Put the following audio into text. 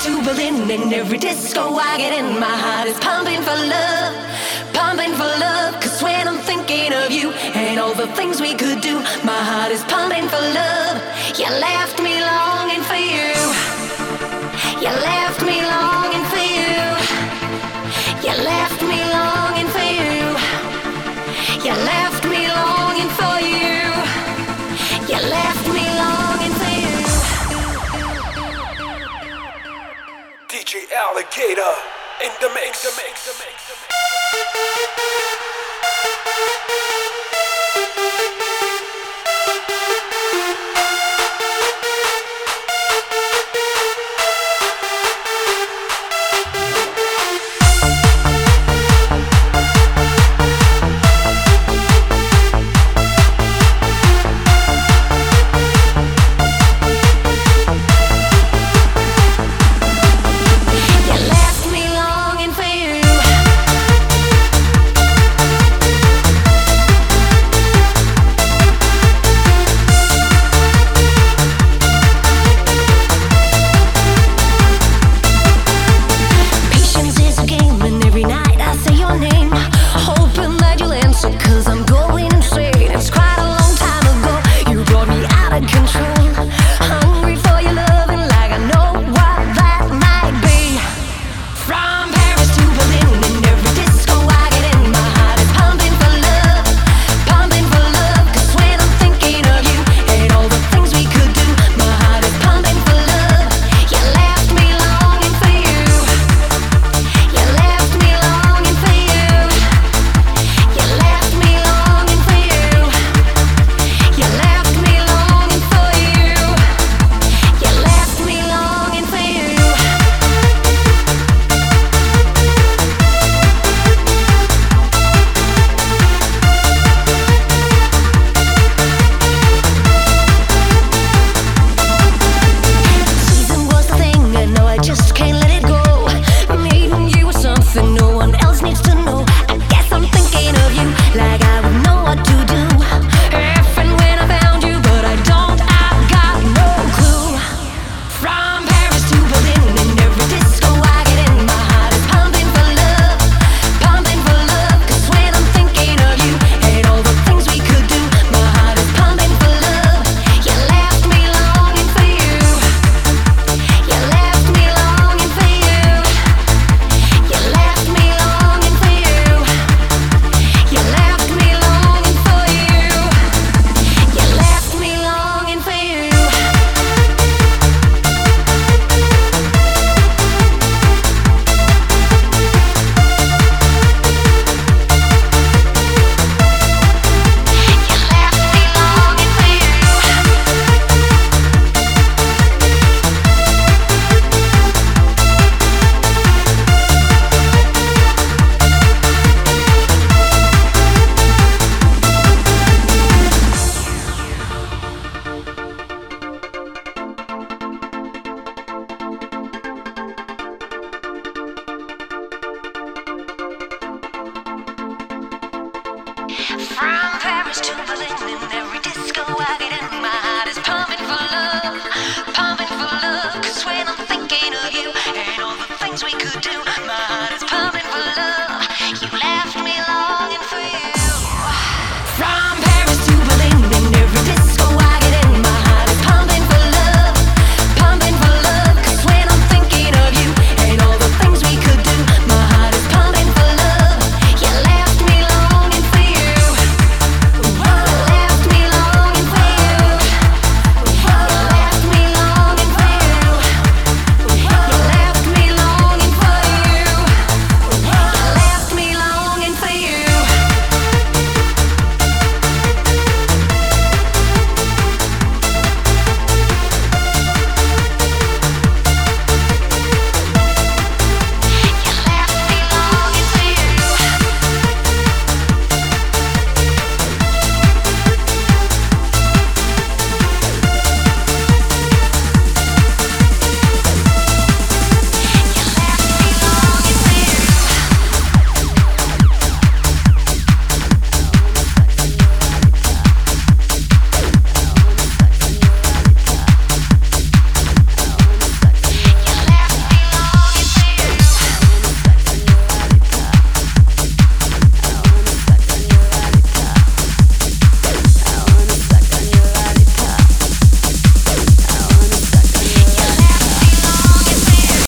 to Berlin, and every disco I get in, my heart is pumping for love, pumping for love. 'Cause when I'm thinking of you and all the things we could do, my heart is pumping for love. You left me longing for you. You left me longing for you. You left me longing for you. You left me longing for you. You left me longing for you. DJ Alligator in the mix, the mix, the mix, the mix.